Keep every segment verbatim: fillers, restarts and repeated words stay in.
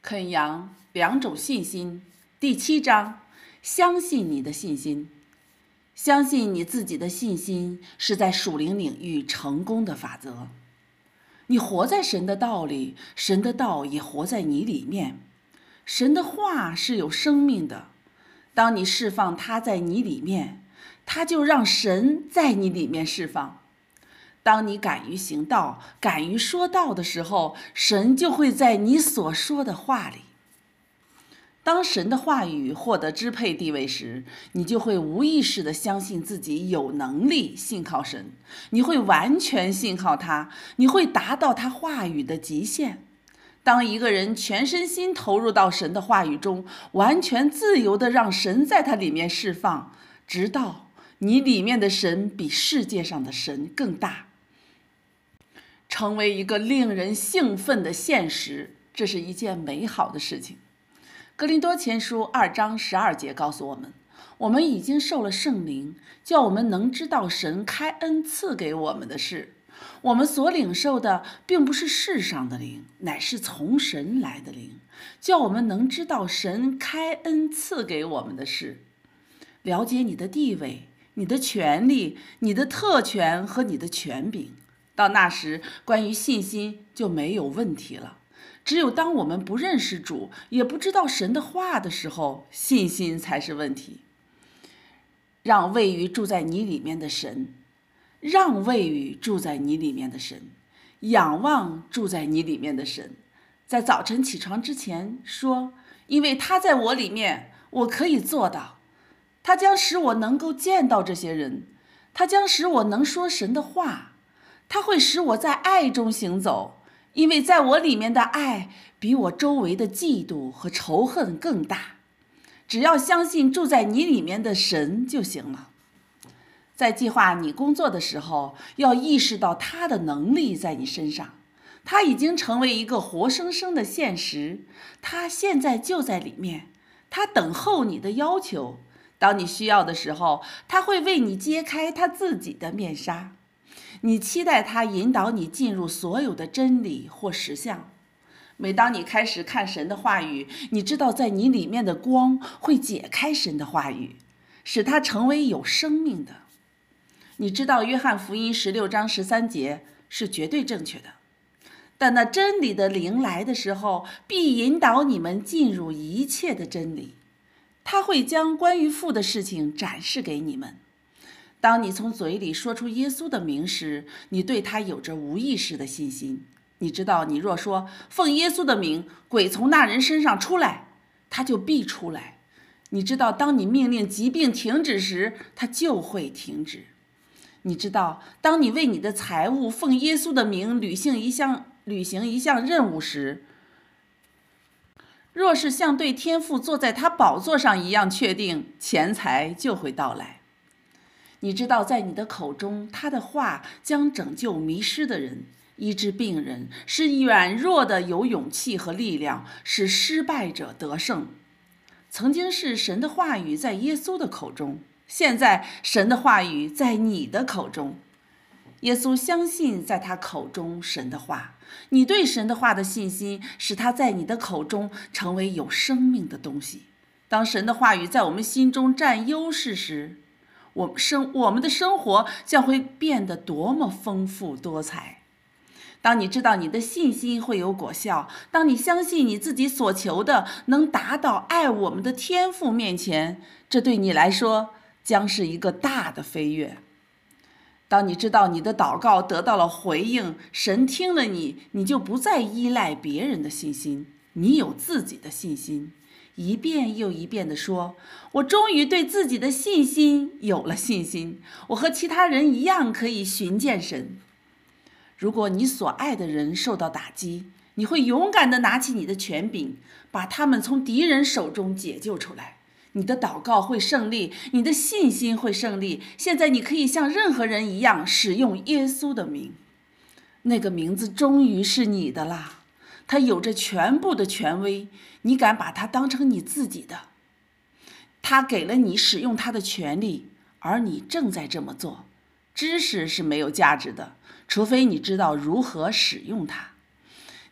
肯扬两种信心，第七章，相信你的信心。相信你自己的信心是在属灵领域成功的法则。你活在神的道里，神的道也活在你里面。神的话是有生命的，当你释放它在你里面，它就让神在你里面释放。当你敢于行道，敢于说道的时候，神就会在你所说的话里。当神的话语获得支配地位时，你就会无意识地相信自己有能力信靠神，你会完全信靠他，你会达到他话语的极限。当一个人全身心投入到神的话语中，完全自由地让神在他里面释放，直到你里面的神比世界上的神更大，成为一个令人兴奋的现实，这是一件美好的事情。哥林多前书二章十二节告诉我们，我们已经受了圣灵，叫我们能知道神开恩赐给我们的事。我们所领受的并不是世上的灵，乃是从神来的灵，叫我们能知道神开恩赐给我们的事。了解你的地位、你的权利、你的特权和你的权柄，到那时，关于信心就没有问题了。只有当我们不认识主，也不知道神的话的时候，信心才是问题。让位于住在你里面的神，让位于住在你里面的神，仰望住在你里面的神。在早晨起床之前说，因为他在我里面，我可以做到。他将使我能够见到这些人，他将使我能说神的话，他会使我在爱中行走。因为在我里面的爱比我周围的嫉妒和仇恨更大。只要相信住在你里面的神就行了。在计划你工作的时候，要意识到他的能力在你身上，他已经成为一个活生生的现实，他现在就在里面，他等候你的要求。当你需要的时候，他会为你揭开他自己的面纱。你期待他引导你进入所有的真理或实相。每当你开始看神的话语，你知道在你里面的光会解开神的话语，使它成为有生命的。你知道约翰福音十六章十三节是绝对正确的。但那真理的灵来的时候，必引导你们进入一切的真理。他会将关于父的事情展示给你们。当你从嘴里说出耶稣的名时，你对他有着无意识的信心。你知道，你若说奉耶稣的名，鬼从那人身上出来，他就必出来。你知道，当你命令疾病停止时，它就会停止。你知道，当你为你的财物奉耶稣的名履行一项履行一项任务时，若是像对天父坐在他宝座上一样确定，钱财就会到来。你知道，在你的口中，他的话将拯救迷失的人，医治病人，使软弱的有勇气和力量，使失败者得胜。曾经是神的话语在耶稣的口中，现在神的话语在你的口中。耶稣相信在他口中神的话，你对神的话的信心使他在你的口中成为有生命的东西。当神的话语在我们心中占优势时，我们生我们的生活将会变得多么丰富多彩。当你知道你的信心会有果效，当你相信你自己所求的能达到爱我们的天父面前，这对你来说将是一个大的飞跃。当你知道你的祷告得到了回应，神听了你，你就不再依赖别人的信心，你有自己的信心。一遍又一遍地说，我终于对自己的信心有了信心，我和其他人一样可以寻见神。如果你所爱的人受到打击，你会勇敢地拿起你的权柄，把他们从敌人手中解救出来。你的祷告会胜利，你的信心会胜利。现在你可以像任何人一样使用耶稣的名，那个名字终于是你的啦。他有着全部的权威，你敢把它当成你自己的。他给了你使用它的权利，而你正在这么做。知识是没有价值的，除非你知道如何使用它。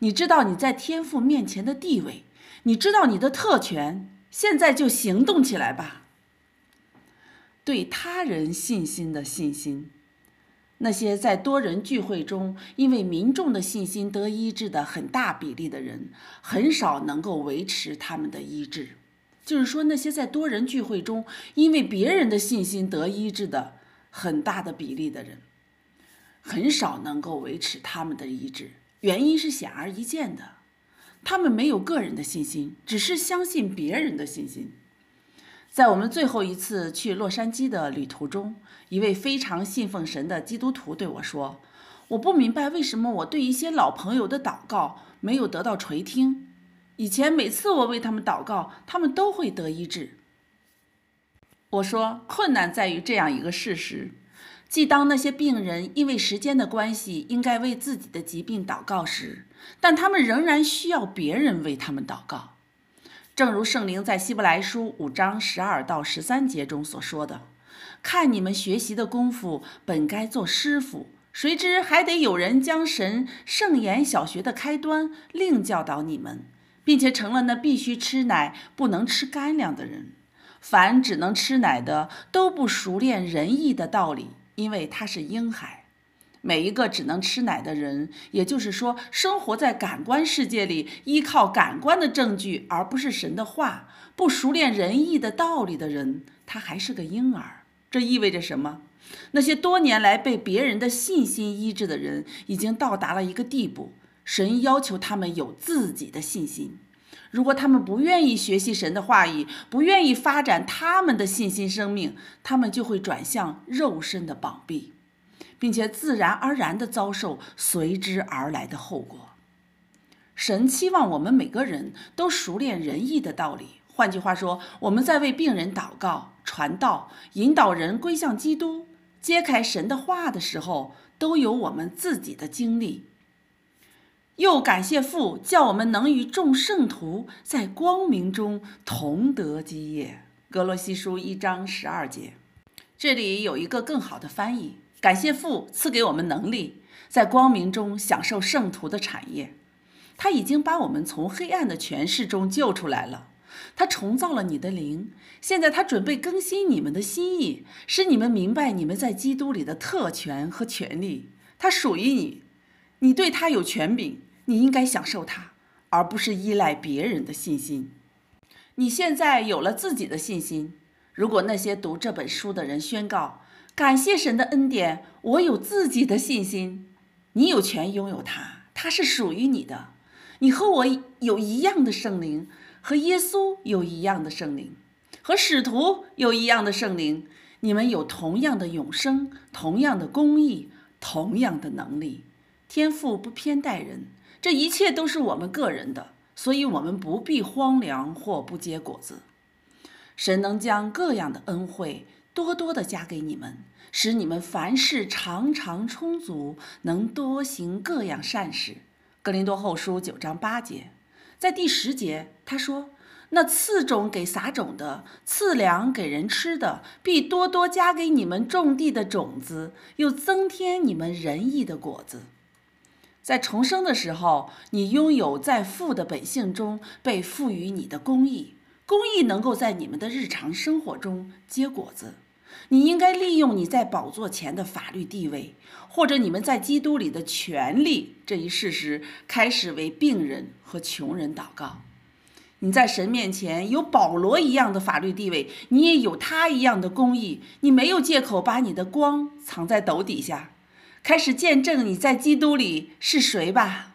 你知道你在天父面前的地位，你知道你的特权，现在就行动起来吧。对他人信心的信心，那些在多人聚会中因为民众的信心得医治的很大比例的人，很少能够维持他们的医治。就是说，那些在多人聚会中因为别人的信心得医治的很大的比例的人，很少能够维持他们的医治。原因是显而易见的，他们没有个人的信心，只是相信别人的信心。在我们最后一次去洛杉矶的旅途中，一位非常信奉神的基督徒对我说，我不明白为什么我对一些老朋友的祷告没有得到垂听。以前每次我为他们祷告，他们都会得医治。我说，困难在于这样一个事实，即当那些病人因为时间的关系应该为自己的疾病祷告时，但他们仍然需要别人为他们祷告。正如圣灵在希伯来书五章十二到十三节中所说的，看你们学习的功夫本该做师傅，谁知还得有人将神圣言小学的开端另教导你们，并且成了那必须吃奶不能吃干粮的人。凡只能吃奶的都不熟练仁义的道理，因为他是婴孩。每一个只能吃奶的人，也就是说生活在感官世界里，依靠感官的证据而不是神的话，不熟练仁义的道理的人，他还是个婴儿。这意味着什么？那些多年来被别人的信心医治的人，已经到达了一个地步，神要求他们有自己的信心。如果他们不愿意学习神的话语，不愿意发展他们的信心生命，他们就会转向肉身的绑臂，并且自然而然地遭受随之而来的后果。神期望我们每个人都熟练仁义的道理。换句话说，我们在为病人祷告、传道、引导人归向基督、揭开神的话的时候，都有我们自己的经历。又感谢父，叫我们能与众圣徒在光明中同得基业。歌罗西书一章十二节。这里有一个更好的翻译，感谢父赐给我们能力，在光明中享受圣徒的产业。他已经把我们从黑暗的权势中救出来了，他重造了你的灵，现在他准备更新你们的心意，使你们明白你们在基督里的特权和权利。他属于你，你对他有权柄，你应该享受他，而不是依赖别人的信心。你现在有了自己的信心。如果那些读这本书的人宣告，感谢神的恩典，我有自己的信心，你有权拥有它，它是属于你的。你和我有一样的圣灵，和耶稣有一样的圣灵，和使徒有一样的圣灵，你们有同样的永生，同样的公义，同样的能力。天父不偏待人，这一切都是我们个人的，所以我们不必荒凉或不结果子。神能将各样的恩惠多多的加给你们，使你们凡事常常充足，能多行各样善事。哥林多后书九章八节。在第十节他说，那赐种给撒种的，赐粮给人吃的，必多多加给你们种地的种子，又增添你们仁义的果子。在重生的时候，你拥有在父的本性中被赋予你的公义，公义能够在你们的日常生活中结果子。你应该利用你在宝座前的法律地位，或者你们在基督里的权利这一事实，开始为病人和穷人祷告。你在神面前有保罗一样的法律地位，你也有他一样的公义，你没有借口把你的光藏在斗底下。开始见证你在基督里是谁吧。